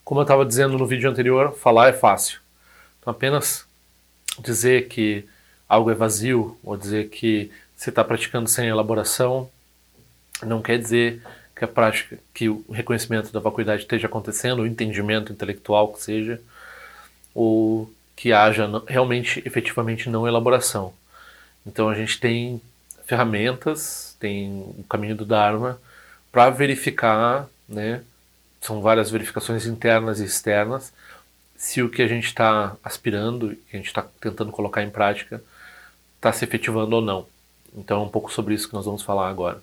Como eu estava dizendo no vídeo anterior, falar é fácil. Então apenas dizer que algo é vazio ou dizer que você está praticando sem elaboração não quer dizer que a prática, que o reconhecimento da vacuidade esteja acontecendo, o entendimento intelectual que seja, ou que haja realmente, efetivamente, não elaboração. Então a gente tem ferramentas, tem o caminho do Dharma para verificar, né, são várias verificações internas e externas, se o que a gente está aspirando, que a gente está tentando colocar em prática, está se efetivando ou não. Então é um pouco sobre isso que nós vamos falar agora.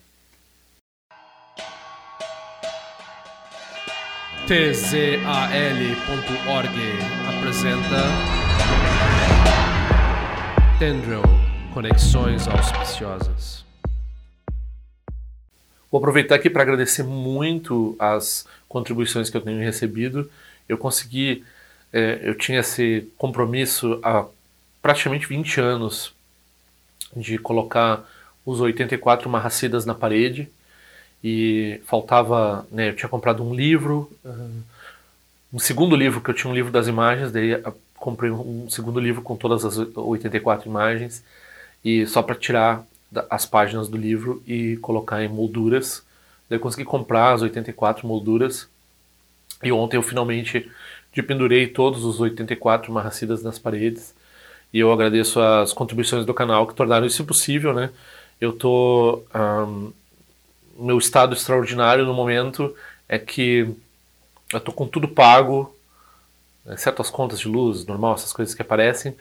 tzal.org apresenta Tendril, Conexões Auspiciosas. Vou aproveitar aqui para agradecer muito as contribuições que eu tenho recebido. Eu consegui, eu tinha esse compromisso há praticamente 20 anos de colocar os 84 Mahasiddhas na parede. E faltava, né, eu tinha comprado um livro, um segundo livro, que eu tinha um livro das imagens, daí comprei um segundo livro com todas as 84 imagens, e só para tirar as páginas do livro e colocar em molduras. Daí eu consegui comprar as 84 molduras, e ontem eu finalmente pendurei todos os 84 Mahasiddhas nas paredes, e eu agradeço as contribuições do canal que tornaram isso possível, né? Eu tô... meu estado extraordinário no momento é que eu tô com tudo pago, exceto as contas de luz, normal, essas coisas que aparecem.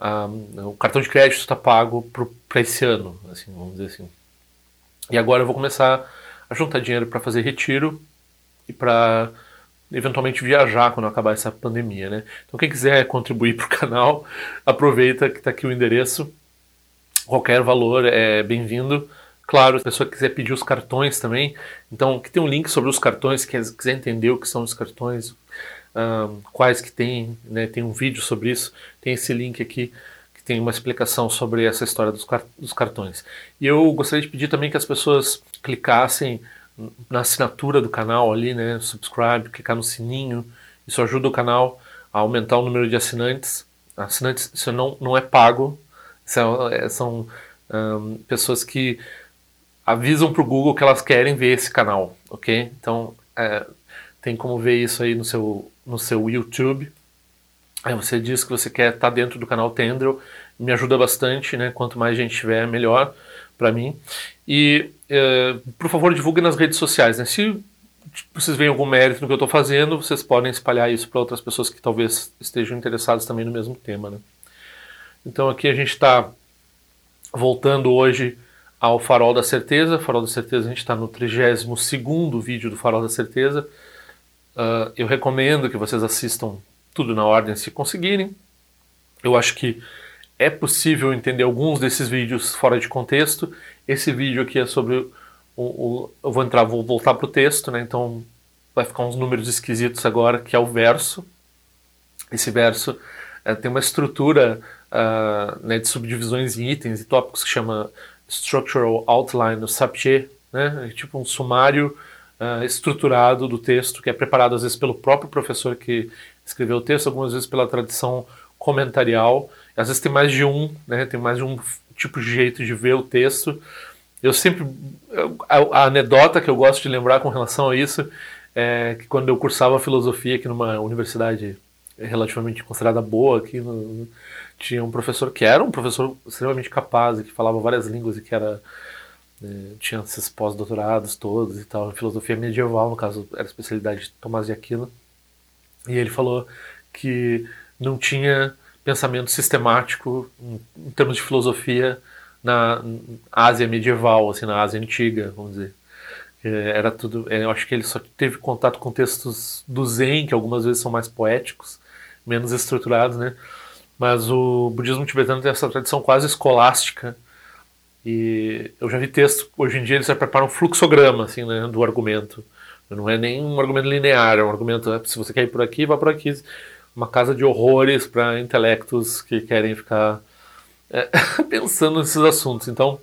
O cartão de crédito está pago para esse ano, assim, vamos dizer assim. E agora eu vou começar a juntar dinheiro para fazer retiro e para eventualmente viajar quando acabar essa pandemia, né? Então quem quiser contribuir para o canal, aproveita que está aqui o endereço. Qualquer valor é bem-vindo. Claro, se a pessoa quiser pedir os cartões também, então aqui tem um link sobre os cartões, se quiser entender o que são os cartões, quais que tem, né, tem um vídeo sobre isso, tem esse link aqui que tem uma explicação sobre essa história dos cartões. E eu gostaria de pedir também que as pessoas clicassem na assinatura do canal ali, né, subscribe, clicar no sininho, isso ajuda o canal a aumentar o número de assinantes. Assinantes, isso não é pago, são pessoas que avisam para o Google que elas querem ver esse canal, ok? Então, tem como ver isso aí no seu YouTube. Aí você diz que você quer estar dentro do canal Tendril, me ajuda bastante, né? Quanto mais gente tiver, melhor para mim. E, por favor, divulguem nas redes sociais, né? Se vocês veem algum mérito no que eu estou fazendo, vocês podem espalhar isso para outras pessoas que talvez estejam interessadas também no mesmo tema, né? Então aqui a gente está voltando hoje ao Farol da Certeza. Farol da Certeza, a gente está no 32º vídeo do Farol da Certeza. Eu recomendo que vocês assistam tudo na ordem se conseguirem. Eu acho que é possível entender alguns desses vídeos fora de contexto. Esse vídeo aqui é sobre eu vou voltar para o texto, né? Então vai ficar uns números esquisitos agora, que é o verso. Esse verso tem uma estrutura né, de subdivisões em itens e tópicos que chama Structural Outline, o SAPCHE, né? É tipo um sumário estruturado do texto, que é preparado às vezes pelo próprio professor que escreveu o texto, algumas vezes pela tradição comentarial, às vezes tem mais de um, né? Tem mais de um tipo de jeito de ver o texto. Eu sempre... A anedota que eu gosto de lembrar com relação a isso é que quando eu cursava filosofia aqui numa universidade relativamente considerada boa aqui tinha um professor que era um professor extremamente capaz e que falava várias línguas e que tinha esses pós-doutorados todos e tal, em filosofia medieval, no caso era a especialidade de Tomás de Aquino, e ele falou que não tinha pensamento sistemático em termos de filosofia na Ásia medieval, assim, na Ásia antiga, vamos dizer. Era tudo, eu acho que ele só teve contato com textos do Zen, que algumas vezes são mais poéticos, menos estruturados, né? Mas o budismo tibetano tem essa tradição quase escolástica, e eu já vi texto, hoje em dia eles já preparam um fluxograma, assim, né, do argumento. Não é nem um argumento linear, é um argumento, se você quer ir por aqui, vá por aqui. Uma casa de horrores para intelectos que querem ficar pensando nesses assuntos. Então,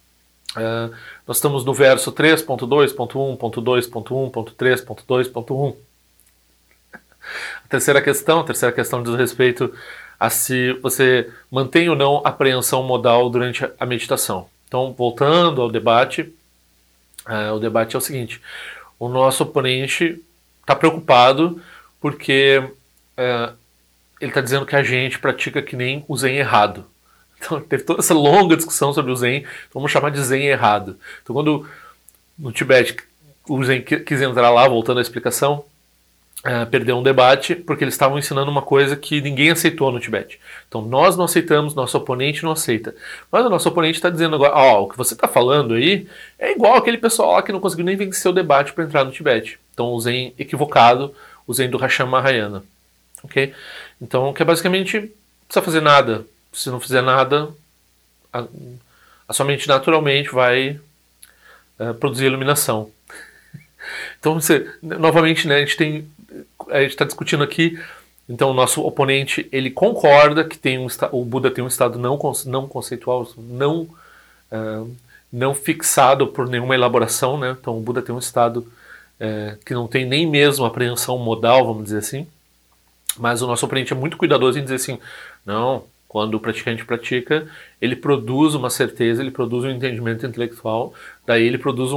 nós estamos no verso 3.2.1.2.1.3.2.1. A terceira questão diz respeito a se você mantém ou não a apreensão modal durante a meditação. Então, voltando ao debate, o debate é o seguinte: o nosso oponente está preocupado porque ele está dizendo que a gente pratica que nem o Zen errado. Então, teve toda essa longa discussão sobre o Zen, vamos chamar de Zen errado. Então, quando no Tibete o Zen quis entrar lá, voltando à explicação, perdeu um debate porque eles estavam ensinando uma coisa que ninguém aceitou no Tibete. Então nós não aceitamos, nosso oponente não aceita. Mas o nosso oponente está dizendo agora, o que você está falando aí é igual aquele pessoal lá que não conseguiu nem vencer o debate para entrar no Tibete. Então o Zen equivocado, o Zen do Rasham Mahayana. Okay? Então, que é basicamente, não precisa fazer nada. Se não fizer nada, a sua mente naturalmente vai produzir iluminação. Então, novamente, né, a gente está discutindo aqui. Então, o nosso oponente ele concorda que o Buda tem um estado não conceitual, não fixado por nenhuma elaboração, né? Então, o Buda tem um estado que não tem nem mesmo apreensão modal, vamos dizer assim. Mas o nosso oponente é muito cuidadoso em dizer assim: não, quando o praticante pratica, ele produz uma certeza, ele produz um entendimento intelectual, daí ele produz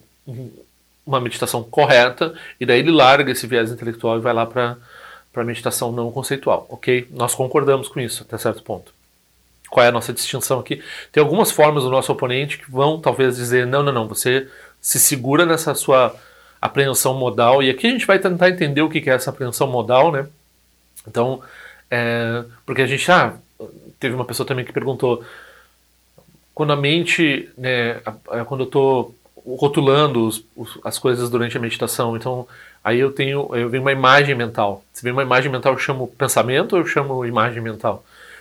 uma meditação correta, e daí ele larga esse viés intelectual e vai lá para a meditação não conceitual, ok? Nós concordamos com isso até certo ponto. Qual é a nossa distinção aqui? Tem algumas formas do nosso oponente que vão talvez dizer, não, você se segura nessa sua apreensão modal, e aqui a gente vai tentar entender o que é essa apreensão modal, né? Então, porque a gente, teve uma pessoa também que perguntou, quando a mente, né, quando eu estou rotulando as coisas durante a meditação, então aí eu venho uma imagem mental. Se vem uma imagem mental, eu chamo pensamento ou eu chamo imagem mental?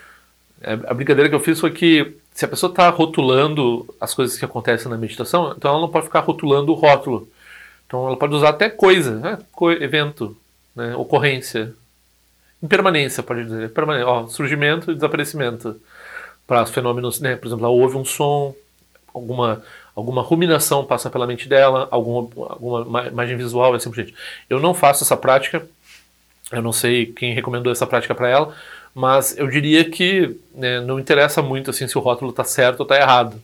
A brincadeira que eu fiz foi que se a pessoa está rotulando as coisas que acontecem na meditação, então ela não pode ficar rotulando o rótulo. Então ela pode usar até coisa, né? Evento, né? Ocorrência, impermanência, pode dizer, surgimento e desaparecimento. Para os fenômenos, né? Por exemplo, ela ouve um som, alguma ruminação passa pela mente dela, alguma imagem visual, assim por diante. Eu não faço essa prática, eu não sei quem recomendou essa prática para ela, mas eu diria que, né, não interessa muito assim, se o rótulo está certo ou está errado.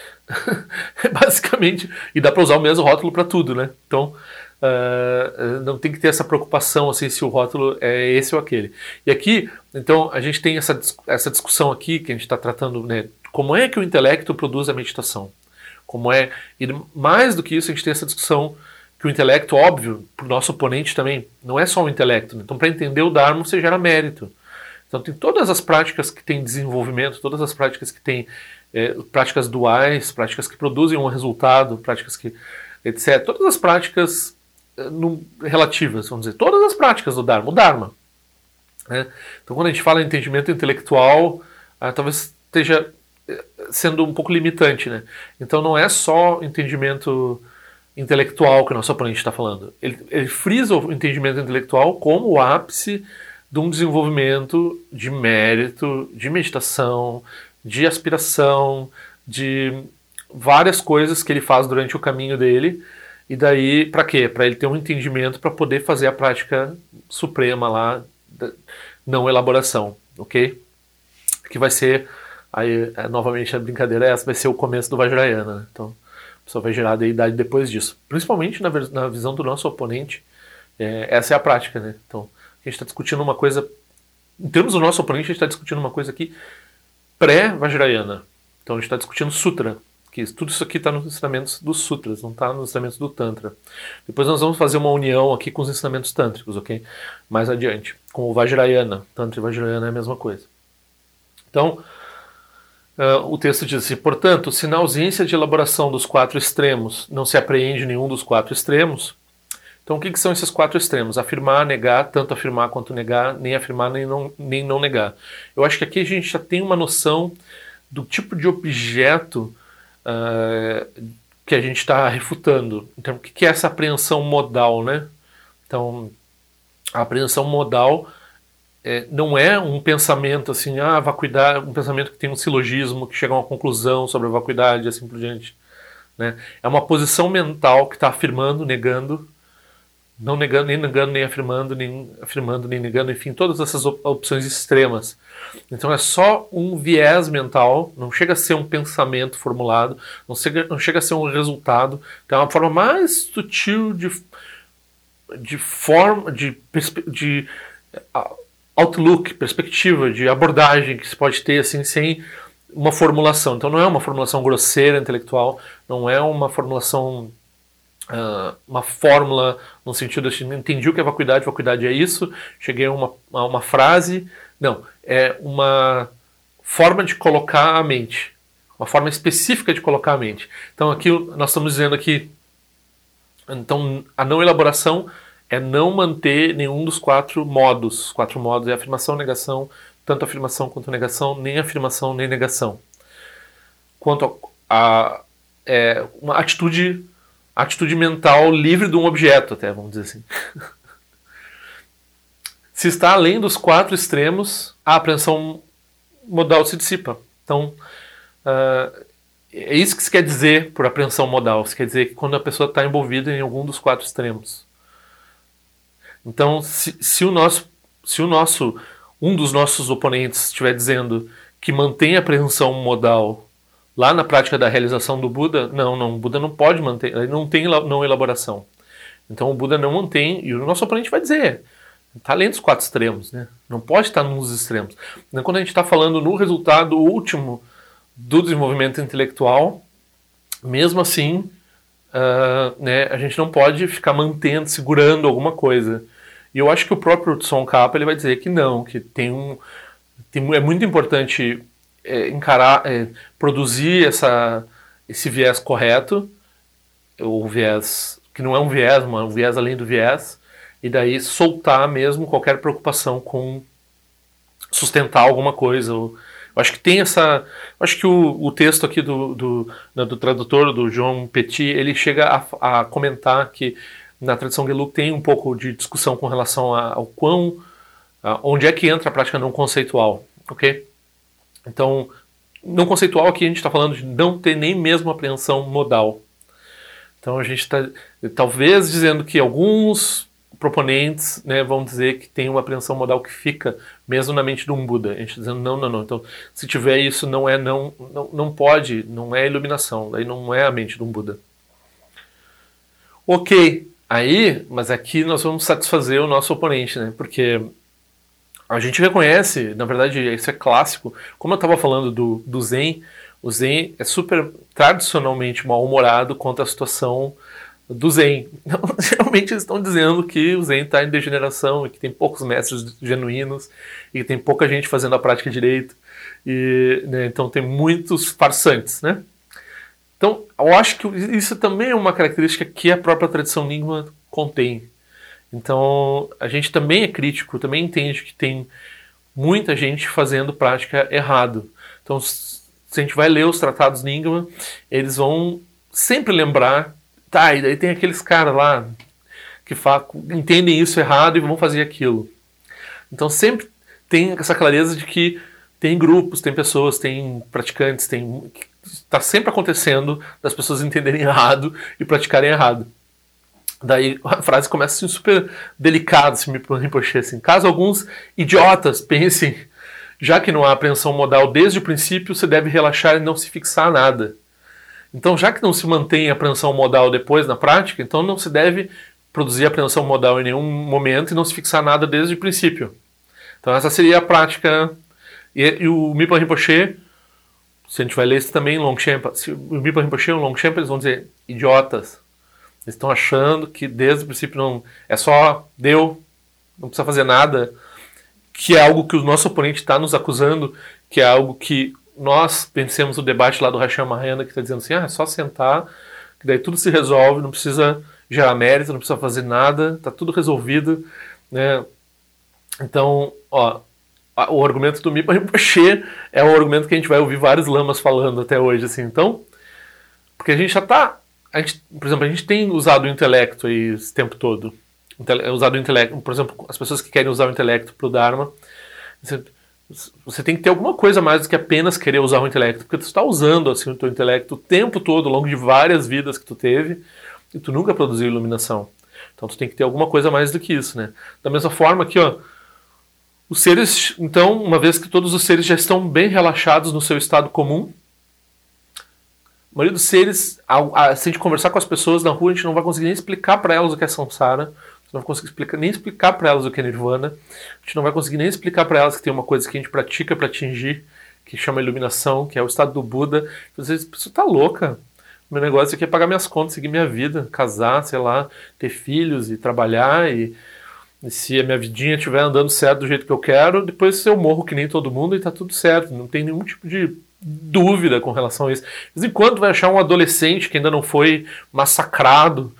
Basicamente, e dá para usar o mesmo rótulo para tudo, né? Então, não tem que ter essa preocupação assim, se o rótulo é esse ou aquele. E aqui, então, a gente tem essa discussão aqui que a gente está tratando, né, como é que o intelecto produz a meditação. E mais do que isso, a gente tem essa discussão que o intelecto, óbvio, para o nosso oponente também, não é só o intelecto. Né? Então, para entender o Dharma, você gera mérito. Então, tem todas as práticas que têm desenvolvimento, todas as práticas que têm práticas duais, práticas que produzem um resultado, práticas que, etc. Todas as práticas relativas, vamos dizer, todas as práticas do Dharma, o Dharma. Né? Então, quando a gente fala em entendimento intelectual, talvez esteja sendo um pouco limitante, né? Então não é só entendimento intelectual que o nosso oponente está falando. Ele frisa o entendimento intelectual como o ápice de um desenvolvimento de mérito, de meditação, de aspiração, de várias coisas que ele faz durante o caminho dele. E daí, para quê? Para ele ter um entendimento para poder fazer a prática suprema lá, não elaboração, ok? Que vai ser... Aí, novamente, a brincadeira é essa, vai ser o começo do Vajrayana. Né? Então, a pessoa vai gerar a deidade depois disso. Principalmente na visão do nosso oponente, essa é a prática. Né? Então, a gente está discutindo uma coisa... Em termos do nosso oponente, a gente está discutindo uma coisa aqui pré-Vajrayana. Então, a gente está discutindo Sutra. Que tudo isso aqui está nos ensinamentos dos Sutras, não está nos ensinamentos do Tantra. Depois nós vamos fazer uma união aqui com os ensinamentos tântricos, ok? Mais adiante. Com o Vajrayana. Tantra e Vajrayana é a mesma coisa. Então... o texto diz assim, portanto, se na ausência de elaboração dos 4 extremos não se apreende nenhum dos 4 extremos, então o que são esses 4 extremos? Afirmar, negar, tanto afirmar quanto negar, nem afirmar nem não negar. Eu acho que aqui a gente já tem uma noção do tipo de objeto que a gente está refutando. Então, o que é essa apreensão modal, né? Então, a apreensão modal... não é um pensamento assim, vacuidade, um pensamento que tem um silogismo, que chega a uma conclusão sobre a vacuidade e assim por diante. Né? É uma posição mental que está afirmando, negando, não negando, nem afirmando, nem negando, enfim, todas essas opções extremas. Então é só um viés mental, não chega a ser um pensamento formulado, não chega a ser um resultado, então é uma forma mais sutil de outlook, perspectiva, de abordagem que se pode ter assim, sem uma formulação. Então não é uma formulação grosseira, intelectual, não é uma formulação, uma fórmula no sentido de entendi o que é vacuidade é isso, cheguei a uma frase. Não, é uma forma de colocar a mente, uma forma específica de colocar a mente. Então aqui nós estamos dizendo aqui, então a não elaboração é não manter nenhum dos quatro modos. Os quatro modos é afirmação, negação, tanto afirmação quanto negação, nem afirmação nem negação. Quanto a uma atitude mental livre de um objeto, até, vamos dizer assim. Se está além dos quatro extremos, a apreensão modal se dissipa. Então, é isso que se quer dizer por apreensão modal. Isso quer dizer que quando a pessoa está envolvida em algum dos quatro extremos. Então, se um dos nossos oponentes estiver dizendo que mantém a apreensão modal lá na prática da realização do Buda, não, o Buda não pode manter, ele não tem não elaboração. Então o Buda não mantém, e o nosso oponente vai dizer, está além dos quatro extremos, né? Não pode estar num dos extremos. Então, quando a gente está falando no resultado último do desenvolvimento intelectual, mesmo assim, né, a gente não pode ficar mantendo, segurando alguma coisa. E eu acho que o próprio Tsongkhapa ele vai dizer que não, que é muito importante produzir esse viés correto, o viés que não é um viés, mas um viés além do viés, e daí soltar mesmo qualquer preocupação com sustentar alguma coisa. Eu acho que tem essa... Eu acho que o texto aqui do tradutor, do João Petit, ele chega a comentar que na tradição Gelug tem um pouco de discussão com relação ao onde é que entra a prática não conceitual, ok? Então, não conceitual aqui a gente está falando de não ter nem mesmo apreensão modal. Então a gente está talvez dizendo que alguns proponentes, né, vão dizer que tem uma apreensão modal que fica mesmo na mente de um Buda. A gente está dizendo não. Então, se tiver isso, não pode, não é iluminação, daí não é a mente de um Buda. Ok, mas aqui nós vamos satisfazer o nosso oponente, né? Porque a gente reconhece, na verdade isso é clássico, como eu estava falando do Zen, o Zen é super tradicionalmente mal-humorado contra a situação do Zen. Então, realmente eles estão dizendo que o Zen está em degeneração e que tem poucos mestres genuínos e que tem pouca gente fazendo a prática direito. E, né, então tem muitos farsantes, né? Então, eu acho que isso também é uma característica que a própria tradição Nyingma contém. Então, a gente também é crítico, também entende que tem muita gente fazendo prática errado. Então, se a gente vai ler os tratados Nyingma, eles vão sempre lembrar, e daí tem aqueles caras lá que entendem isso errado e vão fazer aquilo. Então, sempre tem essa clareza de que tem grupos, tem pessoas, tem praticantes, está sempre acontecendo das pessoas entenderem errado e praticarem errado. Daí a frase começa assim super delicada, se me Rinpoche, assim. Caso alguns idiotas pensem, já que não há apreensão modal desde o princípio, você deve relaxar e não se fixar a nada. Então, já que não se mantém a apreensão modal depois na prática, então não se deve produzir apreensão modal em nenhum momento e não se fixar nada desde o princípio. Então essa seria a prática. E o Mipa Rinpoche, se a gente vai ler isso também em Longchenpa, se o Mipa Rinpoche e o Longchenpa, eles vão dizer idiotas. Eles estão achando que desde o princípio não é só deu, não precisa fazer nada, que é algo que o nosso oponente está nos acusando, que é algo que nós pensemos no debate lá do Hashem Mahayana, que está dizendo assim, é só sentar, que daí tudo se resolve, não precisa gerar mérito, não precisa fazer nada, está tudo resolvido, né? Então, o argumento do Mipa Rinpoche é um argumento que a gente vai ouvir vários lamas falando até hoje, assim. Então, porque a gente já está, por exemplo, a gente tem usado o intelecto aí esse tempo todo, usado o intelecto, por exemplo, as pessoas que querem usar o intelecto para o Dharma, você tem que ter alguma coisa mais do que apenas querer usar o intelecto, porque tu está usando assim, o teu intelecto o tempo todo, ao longo de várias vidas que tu teve, e tu nunca produziu iluminação. Então tu tem que ter alguma coisa a mais do que isso, né? Da mesma forma que, ó, os seres, então, uma vez que todos os seres já estão bem relaxados no seu estado comum, a maioria dos seres, se a gente conversar com as pessoas na rua, a gente não vai conseguir nem explicar para elas o que é samsara, a gente não vai conseguir nem explicar para elas o que é nirvana, a gente não vai conseguir nem explicar para elas que tem uma coisa que a gente pratica para atingir, que chama iluminação, que é o estado do Buda. Às vezes a pessoa tá louca. Meu negócio aqui é pagar minhas contas, seguir minha vida, casar, sei lá, ter filhos e trabalhar e se a minha vidinha estiver andando certo do jeito que eu quero, depois eu morro que nem todo mundo e tá tudo certo. Não tem nenhum tipo de dúvida com relação a isso. De vez em quando vai achar um adolescente que ainda não foi massacrado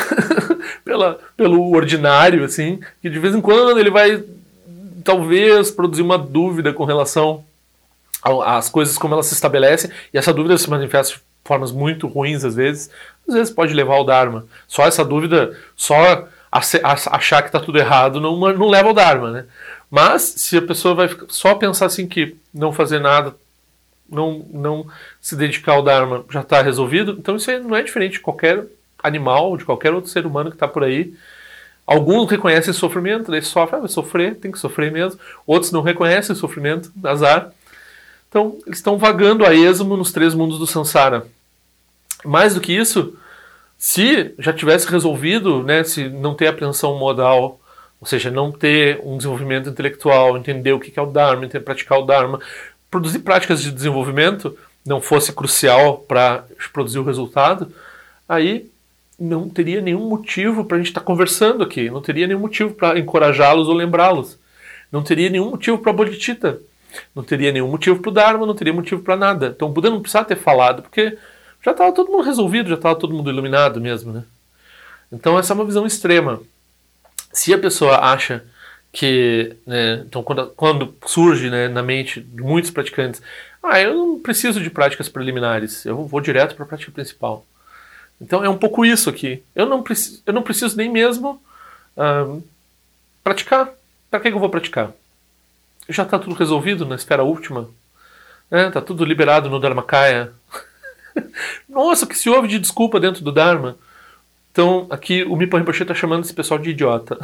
pelo ordinário, assim, que de vez em quando ele vai talvez produzir uma dúvida com relação às coisas como elas se estabelecem, e essa dúvida se manifesta de formas muito ruins às vezes pode levar ao Dharma. Só essa dúvida, só achar que está tudo errado não leva ao Dharma, né? Mas se a pessoa vai só pensar assim que não fazer nada, não se dedicar ao Dharma já está resolvido, então isso aí não é diferente de qualquer animal, de qualquer outro ser humano que está por aí. Alguns reconhecem sofrimento, daí sofrem, vai sofrer, tem que sofrer mesmo. Outros não reconhecem sofrimento, azar. Então, eles estão vagando a esmo nos 3 mundos do samsara. Mais do que isso, se já tivesse resolvido, né, se não ter apreensão modal, ou seja, não ter um desenvolvimento intelectual, entender o que é o Dharma, praticar o Dharma, produzir práticas de desenvolvimento não fosse crucial para produzir o resultado, aí não teria nenhum motivo para a gente estar conversando aqui, não teria nenhum motivo para encorajá-los ou lembrá-los, não teria nenhum motivo para a bodhicitta, não teria nenhum motivo para o Dharma, não teria motivo para nada. Então o Buda não precisava ter falado, porque já estava todo mundo resolvido, já estava todo mundo iluminado mesmo, né? Então essa é uma visão extrema. Se a pessoa acha que, né, então quando surge, né, na mente de muitos praticantes, eu não preciso de práticas preliminares, eu vou direto para a prática principal. Então é um pouco isso aqui. Eu não preciso nem mesmo praticar. Para que eu vou praticar? Já está tudo resolvido na esfera última. Está tudo liberado no Dharmakaya. Nossa, o que se ouve de desculpa dentro do Dharma? Então aqui o Mipa Rinpoche está chamando esse pessoal de idiota.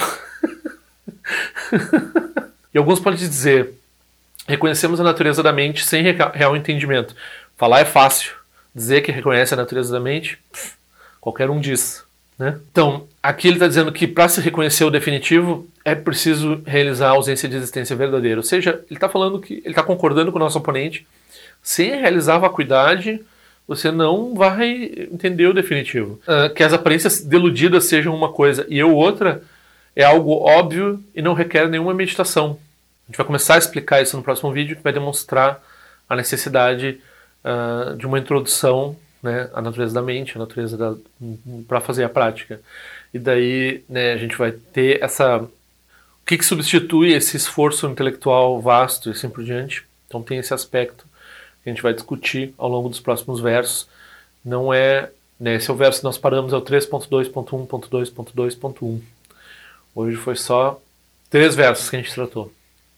E alguns podem dizer: reconhecemos a natureza da mente sem real entendimento. Falar é fácil. Dizer que reconhece a natureza da mente, qualquer um diz, né? Então, aqui ele está dizendo que para se reconhecer o definitivo é preciso realizar a ausência de existência verdadeira. Ou seja, ele está falando que ele está concordando com o nosso oponente. Sem realizar a vacuidade, você não vai entender o definitivo. Que as aparências deludidas sejam uma coisa e outra é algo óbvio e não requer nenhuma meditação. A gente vai começar a explicar isso no próximo vídeo, que vai demonstrar a necessidade de uma introdução, né, à natureza da mente, a natureza para fazer a prática. E daí, né, a gente vai ter essa... O que substitui esse esforço intelectual vasto e assim por diante. Então tem esse aspecto que a gente vai discutir ao longo dos próximos versos. Não é... Né, esse é o verso que nós paramos, é o 3.2.1.2.2.1. Hoje foi só 3 versos que a gente tratou.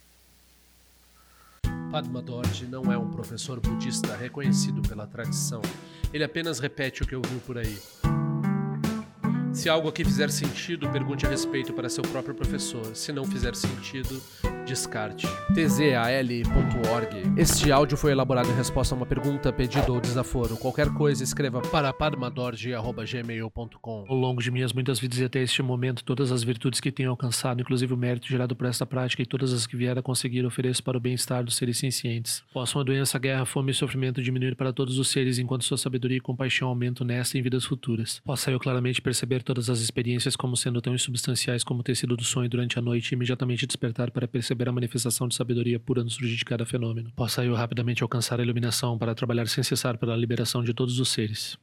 Padma Dorje não é um professor budista reconhecido pela tradição. Ele apenas repete o que ouviu por aí. Se algo aqui fizer sentido, pergunte a respeito para seu próprio professor. Se não fizer sentido, descarte. tzal.org. Este áudio foi elaborado em resposta a uma pergunta, pedido ou desaforo. Qualquer coisa, escreva para padmadorje@gmail.com. Ao longo de minhas muitas vidas e até este momento, todas as virtudes que tenho alcançado, inclusive o mérito gerado por esta prática e todas as que vier a conseguir, ofereço para o bem-estar dos seres cientes. Possam a doença, a guerra, a fome e o sofrimento diminuir para todos os seres, enquanto sua sabedoria e compaixão aumentam nesta e em vidas futuras. Possa eu claramente perceber todas as experiências como sendo tão insubstanciais como o tecido do sonho durante a noite e imediatamente despertar para perceber a manifestação de sabedoria pura no surgir de cada fenômeno. Possa eu rapidamente alcançar a iluminação para trabalhar sem cessar pela liberação de todos os seres.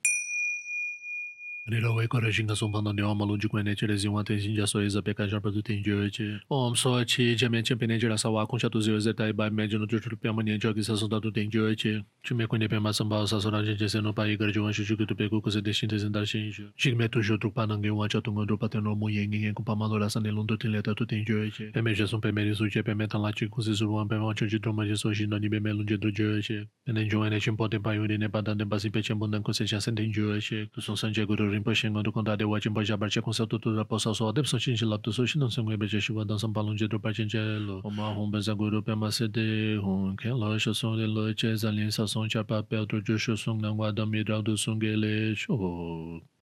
Om Sochi, Diamante Penente Rasawa, Conchatuzi, Zetai, Bai, Médio, no Jutru, Piamania, Jogis, Assunto tem de hoje. Time Cunha, Pema, Sambal, Sassoran, Gente, no Pai, Gardiuancho, Juguito, Pegu, Coisa Destintas, em Dashinjo. Jigmeto, Jutru, Panangue, Wachatungo, Pateno, Munheng, com Pamalora, Sanelundo, Tileta, tu tem de hoje. Pemejação, Pemeris, Uji, Pemeta, Latico, Zizuan, Pemonte, de Truma, de Soji, no Anime, Melun, de hoje. Enenjo, Enetim, Potem, Paiuri, Nepadan, Basi, Petiam, Bundan, Conceição, tem de hoje. Tu são Sanjay, Guru, Rinpoche Ngondo Kondade Wajin Boja Barche Conselho Tutura Possa Só Depso Chinchi Lapto Sushi Não Sungwe Beche Shiva Dançam Palum Jidro Pachinchelo Oma Hum Beza Guru Pema Sede Hum Ken Lo Shosung Le Lo Che Zalin Sa Song Cha Papel Tro Jushu Sung Nang Wadam Midral Do Sungele Show